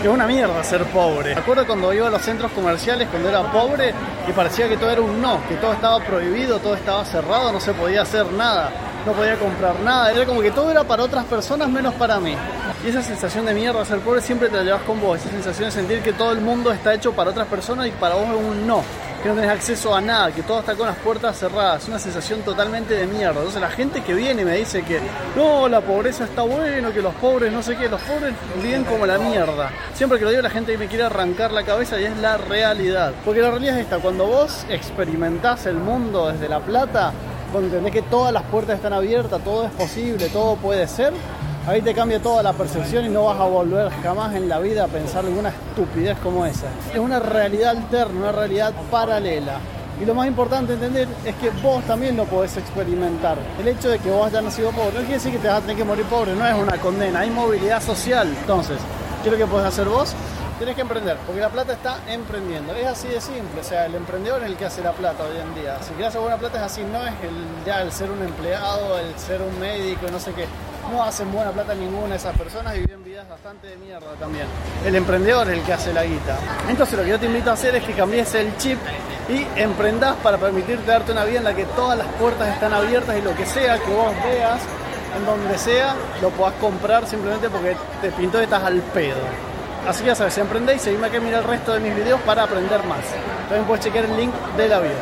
Es una mierda ser pobre. Me acuerdo cuando iba a los centros comerciales cuando era pobre y parecía que todo era un no, que todo estaba prohibido, todo estaba cerrado, no se podía hacer nada, no podía comprar nada. Era como que todo era para otras personas menos para mí. Y esa sensación de mierda ser pobre siempre te la llevas con vos. Esa sensación de sentir que todo el mundo está hecho para otras personas y para vos es un no. Que no tenés acceso a nada, que todo está con las puertas cerradas. Es una sensación totalmente de mierda. Entonces la gente que viene y me dice que no, la pobreza está bueno, que los pobres no sé qué, los pobres viven como la mierda. Siempre que lo digo la gente me quiere arrancar la cabeza y es la realidad. Porque la realidad es esta, cuando vos experimentás el mundo desde la plata, cuando entendés que todas las puertas están abiertas, todo es posible, todo puede ser, ahí te cambia toda la percepción y no vas a volver jamás en la vida a pensar alguna estupidez como esa. Es una realidad alterna, una realidad paralela. Y lo más importante entender es que vos también lo podés experimentar. El hecho de que vos hayas nacido pobre no quiere decir que te vas a tener que morir pobre, no es una condena, hay movilidad social. Entonces, ¿qué es lo que podés hacer vos? Tenés que emprender, porque la plata está emprendiendo. Es así de simple, o sea, el emprendedor es el que hace la plata hoy en día. Si querés hacer buena plata es así, no es el ser un empleado, el ser un médico, no sé qué. No hacen buena plata ninguna de esas personas y viven vidas bastante de mierda también. El emprendedor es el que hace la guita. Entonces lo que yo te invito a hacer es que cambies el chip y emprendás para permitirte darte una vida en la que todas las puertas están abiertas y lo que sea que vos veas, en donde sea, lo podás comprar simplemente porque te pintó y estás al pedo. Así que ya sabes, emprendé y seguime acá y mira el resto de mis videos para aprender más. También puedes chequear el link de la bio.